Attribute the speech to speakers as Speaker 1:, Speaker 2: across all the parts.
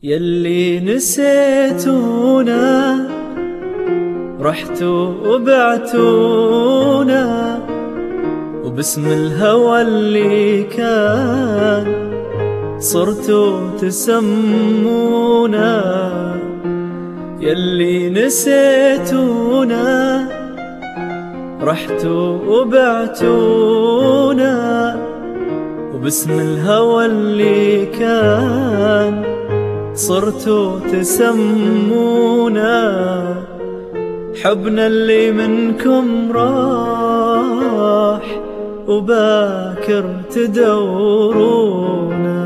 Speaker 1: يلي نسيتونا رحتوا وبعتونا، وباسم الهوى اللي كان صرتوا تسمونا. يلي نسيتونا رحتوا وبعتونا، وباسم الهوى اللي كان صرتوا تسمونا. حبنا اللي منكم راح وباكر تدورونا.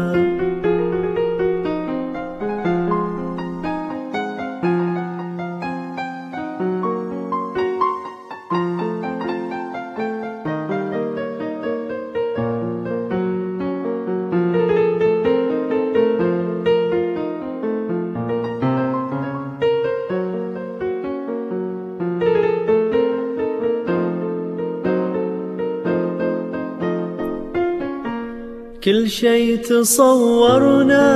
Speaker 1: كل شي تصورنا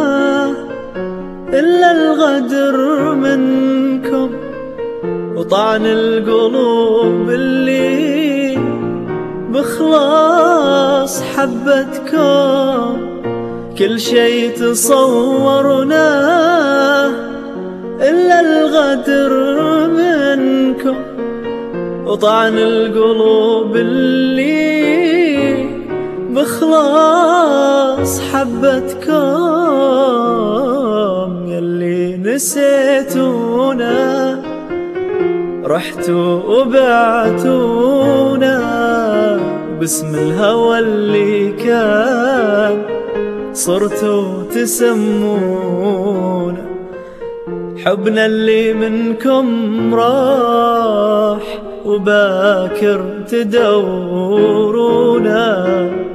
Speaker 1: إلا الغدر منكم، وطعن القلوب اللي بخلاص حبتكم. كل شي تصورنا إلا الغدر منكم، وطعن القلوب اللي بخلاص حبتكم. يلي نسيتونا رحتوا وبعتونا، باسم الهوى اللي كان صرتوا تسمونا. حبنا اللي منكم راح وباكر تدورونا.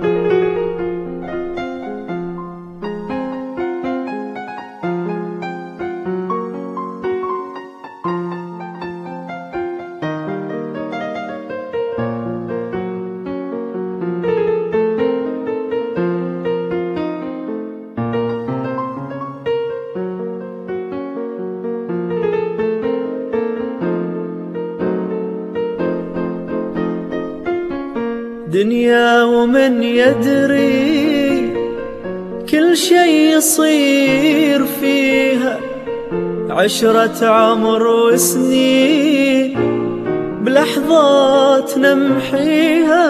Speaker 1: دنيا ومن يدري كل شي يصير فيها، عشرة عمر وسنين بلحظات نمحيها.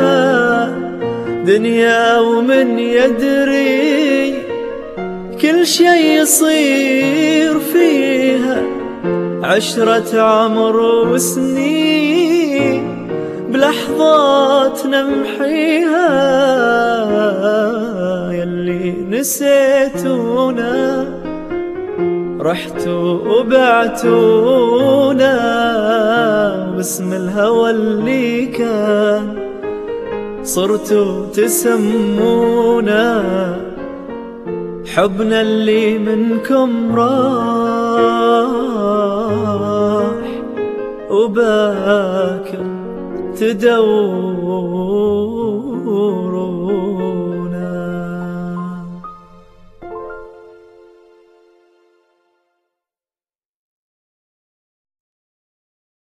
Speaker 1: دنيا ومن يدري كل شي يصير فيها، عشرة عمر وسنين بلحظات نمحيها. يلي نسيتونا رحتوا وبعتونا، باسم الهوى اللي كان صرتوا تسمونا. حبنا اللي منكم راح وباكر تدور